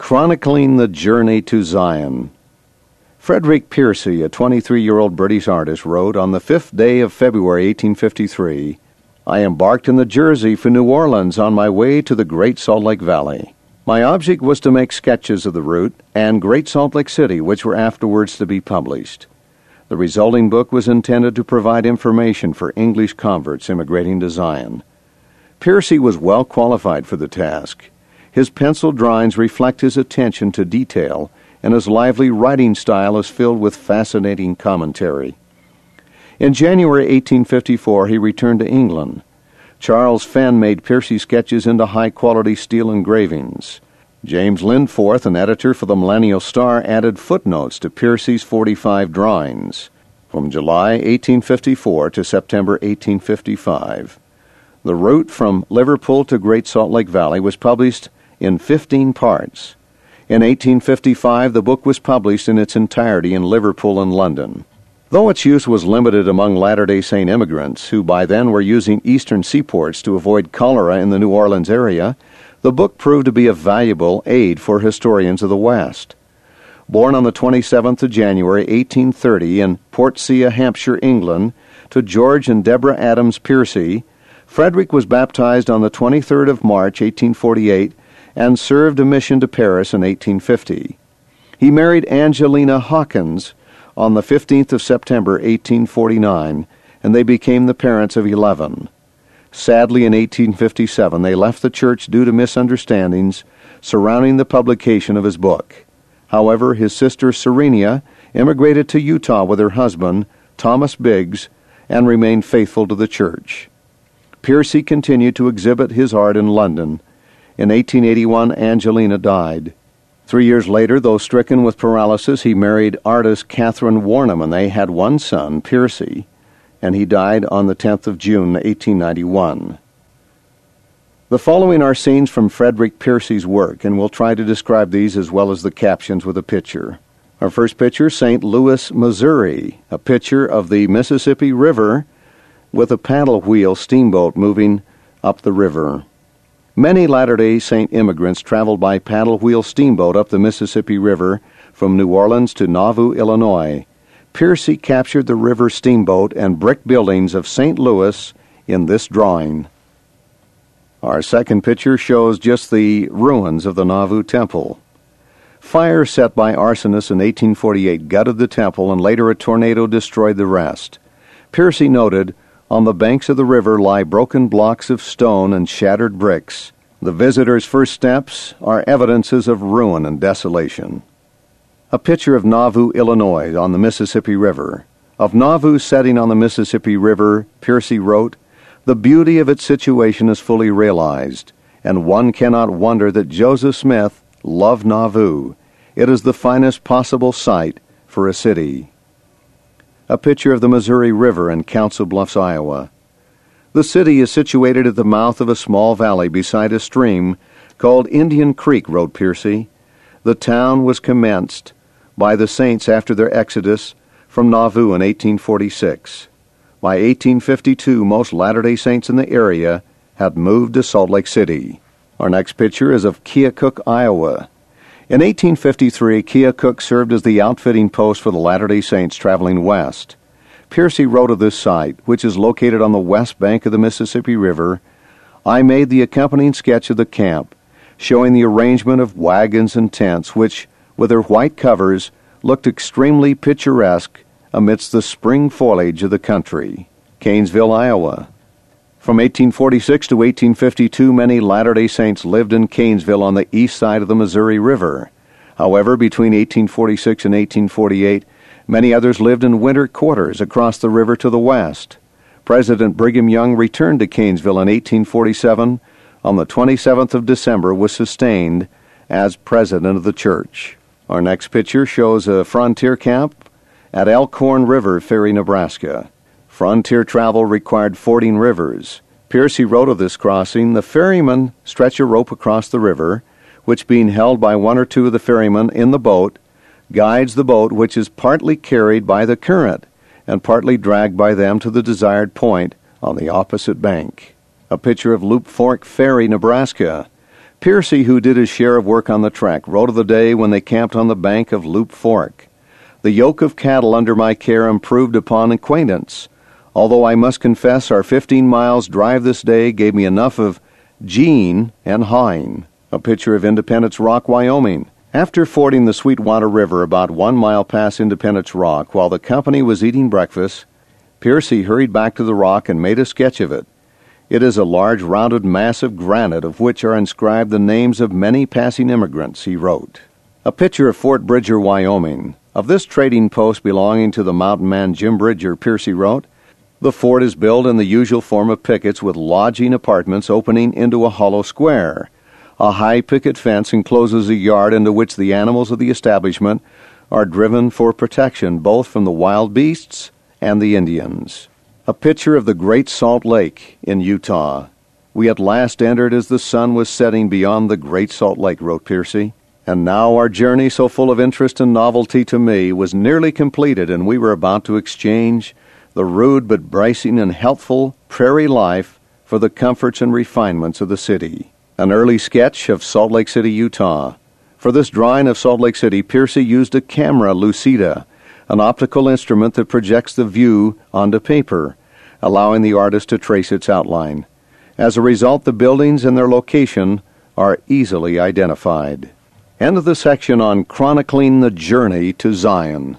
Chronicling the Journey to Zion. Frederick Piercy, a 23-year-old British artist, wrote, "On the 5th day of February 1853, I embarked in the Jersey for New Orleans on my way to the Great Salt Lake Valley. My object was to make sketches of the route and Great Salt Lake City, which were afterwards to be published. The resulting book was intended to provide information for English converts immigrating to Zion." Piercy was well qualified for the task. His pencil drawings reflect his attention to detail, and his lively writing style is filled with fascinating commentary. In January 1854, he returned to England. Charles Fenn made Piercy sketches into high-quality steel engravings. James Lindforth, an editor for the Millennial Star, added footnotes to Piercy's 45 drawings. From July 1854 to September 1855, the route from Liverpool to Great Salt Lake Valley was published in 15 parts. In 1855, the book was published in its entirety in Liverpool and London. Though its use was limited among Latter-day Saint immigrants, who by then were using eastern seaports to avoid cholera in the New Orleans area, the book proved to be a valuable aid for historians of the West. Born on the 27th of January, 1830, in Portsea, Hampshire, England, to George and Deborah Adams Piercy, Frederick was baptized on the 23rd of March, 1848, and served a mission to Paris in 1850. He married Angelina Hawkins on the 15th of September, 1849, and they became the parents of 11. Sadly, in 1857, they left the church due to misunderstandings surrounding the publication of his book. However, his sister Serenia immigrated to Utah with her husband, Thomas Biggs, and remained faithful to the church. Piercy continued to exhibit his art in London. In 1881, Angelina died. 3 years later, though stricken with paralysis, he married artist Catherine Warnham, and they had one son, Piercy, and he died on the 10th of June, 1891. The following are scenes from Frederick Piercy's work, and we'll try to describe these as well as the captions with a picture. Our first picture, St. Louis, Missouri, a picture of the Mississippi River with a paddle wheel steamboat moving up the river. Many Latter-day Saint immigrants traveled by paddle wheel steamboat up the Mississippi River from New Orleans to Nauvoo, Illinois. Piercy captured the river steamboat and brick buildings of St. Louis in this drawing. Our second picture shows just the ruins of the Nauvoo Temple. Fire set by arsonists in 1848 gutted the temple, and later a tornado destroyed the rest. Piercy noted, "On the banks of the river lie broken blocks of stone and shattered bricks. The visitor's first steps are evidences of ruin and desolation." A picture of Nauvoo, Illinois, on the Mississippi River. Of Nauvoo's setting on the Mississippi River, Piercy wrote, "The beauty of its situation is fully realized, and one cannot wonder that Joseph Smith loved Nauvoo. It is the finest possible site for a city." A picture of the Missouri River in Council Bluffs, Iowa. The city is situated at the mouth of a small valley beside a stream called Indian Creek, wrote Piercy. The town was commenced by the saints after their exodus from Nauvoo in 1846. By 1852, most Latter-day Saints in the area had moved to Salt Lake City. Our next picture is of Keokuk, Iowa. In 1853, Keokuk served as the outfitting post for the Latter-day Saints traveling west. Piercy wrote of this site, which is located on the west bank of the Mississippi River, "I made the accompanying sketch of the camp, showing the arrangement of wagons and tents, which, with their white covers, looked extremely picturesque amidst the spring foliage of the country." Canesville, Iowa. From 1846 to 1852, many Latter-day Saints lived in Canesville on the east side of the Missouri River. However, between 1846 and 1848, many others lived in winter quarters across the river to the west. President Brigham Young returned to Canesville in 1847. On the 27th of December, was sustained as president of the church. Our next picture shows a frontier camp at Elkhorn River, Ferry, Nebraska. Frontier travel required fording rivers. Piercy wrote of this crossing, "The ferrymen stretch a rope across the river, which, being held by one or two of the ferrymen in the boat, guides the boat, which is partly carried by the current and partly dragged by them to the desired point on the opposite bank." A picture of Loup Fork Ferry, Nebraska. Piercy, who did his share of work on the trek, wrote of the day when they camped on the bank of Loup Fork. The yoke of cattle under my care improved upon acquaintance, although I must confess our 15 miles drive this day gave me enough of Gene and Hein. A picture of Independence Rock, Wyoming. After fording the Sweetwater River about 1 mile past Independence Rock, while the company was eating breakfast, Piercy hurried back to the rock and made a sketch of it. It is a large rounded mass of granite of which are inscribed the names of many passing immigrants, he wrote. A picture of Fort Bridger, Wyoming. Of this trading post belonging to the mountain man Jim Bridger, Piercy wrote, "The fort is built in the usual form of pickets with lodging apartments opening into a hollow square. A high picket fence encloses a yard into which the animals of the establishment are driven for protection both from the wild beasts and the Indians." A picture of the Great Salt Lake in Utah. "We at last entered as the sun was setting beyond the Great Salt Lake," wrote Piercy. "And now our journey, so full of interest and novelty to me, was nearly completed, and we were about to exchange the rude but bracing and healthful prairie life for the comforts and refinements of the city." An early sketch of Salt Lake City, Utah. For this drawing of Salt Lake City, Piercy used a camera lucida, an optical instrument that projects the view onto paper, allowing the artist to trace its outline. As a result, the buildings and their location are easily identified. End of the section on chronicling the journey to Zion.